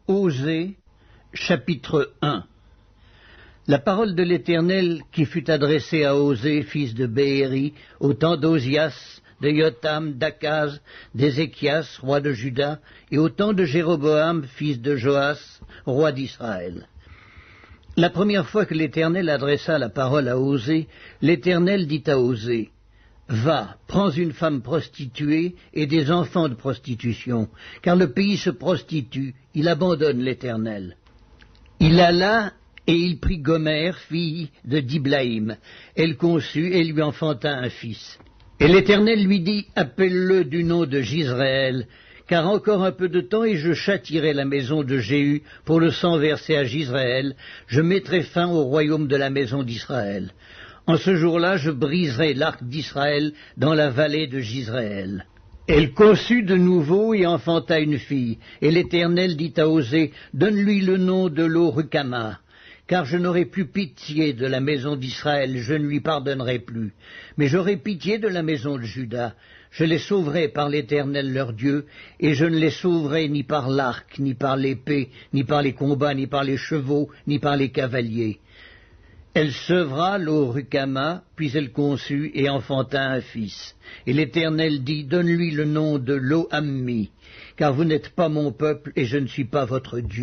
Osée, chapitre 1. La parole de l'Éternel qui fut adressée à Osée, fils de Béhéri, au temps d'Osias, de Jotham, d'Akaz, d'Ézéchias, roi de Juda, et au temps de Jéroboam, fils de Joas, roi d'Israël. La première fois que l'Éternel adressa la parole à Osée, l'Éternel dit à Osée, « Va, prends une femme prostituée et des enfants de prostitution, car le pays se prostitue, il abandonne l'Éternel. » Il alla et il prit Gomer, fille de Diblaïm. Elle conçut et lui enfanta un fils. Et l'Éternel lui dit, « Appelle-le du nom de Jizréel, car encore un peu de temps et je châtierai la maison de Jéhu pour le sang versé à Jizréel, je mettrai fin au royaume de la maison d'Israël. En ce jour-là, je briserai l'arc d'Israël dans la vallée de Jizréel. » Elle conçut de nouveau et enfanta une fille. Et l'Éternel dit à Osée, « Donne-lui le nom de Lo-Rukamah, car je n'aurai plus pitié de la maison d'Israël, je ne lui pardonnerai plus. Mais j'aurai pitié de la maison de Juda. Je les sauverai par l'Éternel leur Dieu, et je ne les sauverai ni par l'arc, ni par l'épée, ni par les combats, ni par les chevaux, ni par les cavaliers. » Elle sevra Lo-Rukamah, puis elle conçut et enfanta un fils. Et l'Éternel dit, « Donne-lui le nom de Lo-Ammi, car vous n'êtes pas mon peuple et je ne suis pas votre Dieu. »